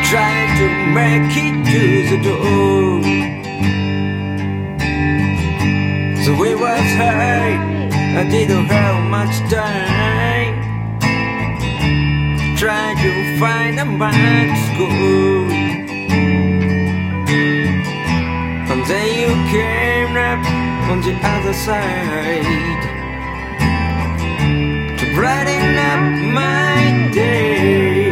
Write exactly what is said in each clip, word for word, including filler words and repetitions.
Trying to make it to the door. So it was high, I didn't have much time. Trying to find a man to school. And then you came up on the other side to brighten up my day.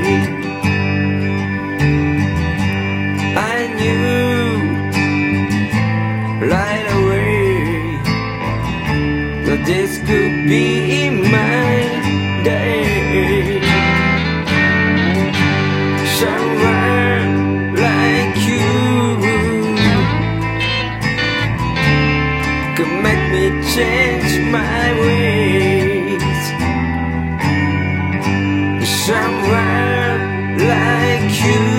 I knew right away that this could be my day. Someone like you could make me change my ways. Someone like you